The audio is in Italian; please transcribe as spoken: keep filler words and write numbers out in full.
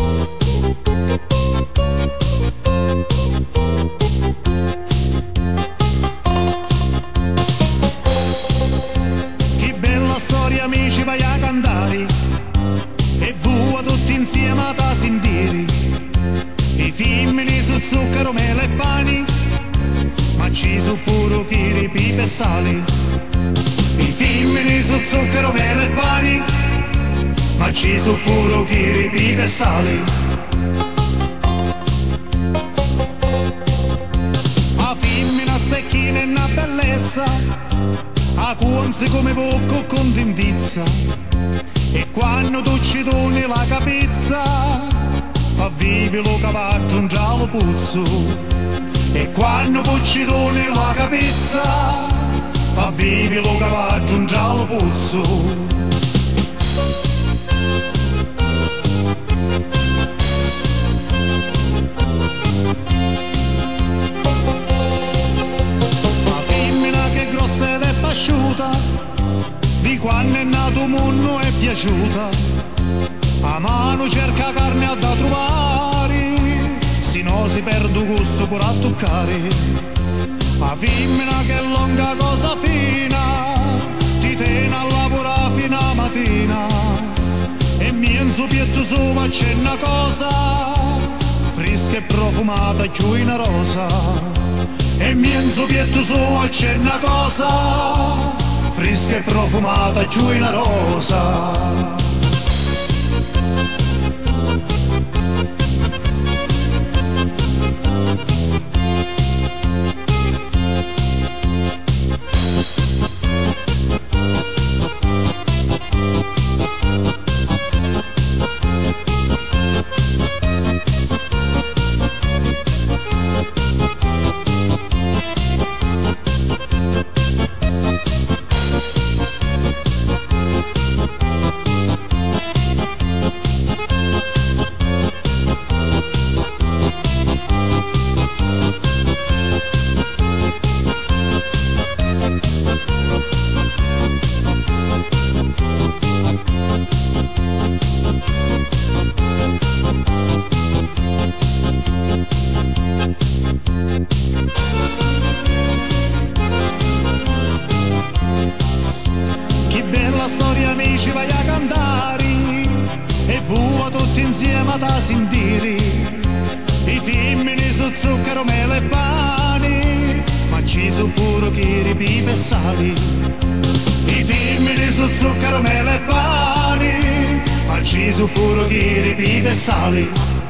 Che bella storia amici vai a cantare e voi tutti insieme a sentire i femmini su zucchero, mele e pani, ma ci sono pure chili, pipe e sali. I femmini su zucchero, mele e pani, ma ci sono pure chili, pipe e sali. A femmina stecchina è una bellezza, a cuonzi come poco con tindizza, e quando tu ci doni la capezza fa vivi lo cavallo un giallo puzzo. E quando tu ci doni la capezza fa vivi lo cavallo un giallo puzzo. Di quando è nato mondo è piaciuta, a mano cerca carne da trovare, se no si perde gusto pure a toccare. La femmina che è lunga cosa fina, ti tiene a lavorare fino a mattina, e mienzo pietto sopra c'è una cosa, fresca e profumata più una rosa. E mienzo pietto sopra c'è una cosa, fresca e profumata giù una rosa. Che bella storia amici vai a cantare e voi tutti insieme a sentire i femmini su zucchero, mele e pani, ma ci sono pure chili, pipe e sali. I femmini su zucchero, mele e pani, ma ci sono pure chili, pipe e sali.